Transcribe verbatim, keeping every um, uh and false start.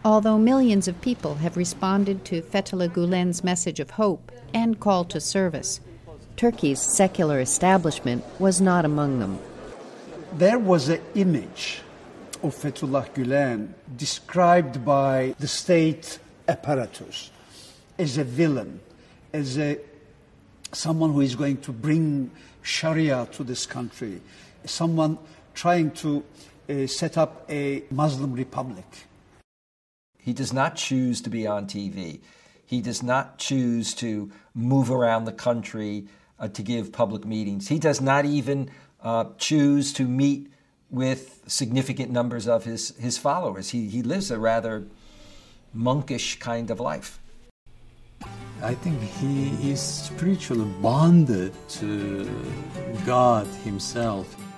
Although millions of people have responded to Fethullah Gulen's message of hope and call to service, Turkey's secular establishment was not among them. There was an image of Fethullah Gülen described by the state apparatus as a villain, as a someone who is going to bring Sharia to this country, someone trying to uh, set up a Muslim republic. He does not choose to be on T V. He does not choose to move around the country uh, to give public meetings. He does not even uh, choose to meet with significant numbers of his, his followers. He, he lives a rather monkish kind of life. I think he is spiritually bonded to God himself.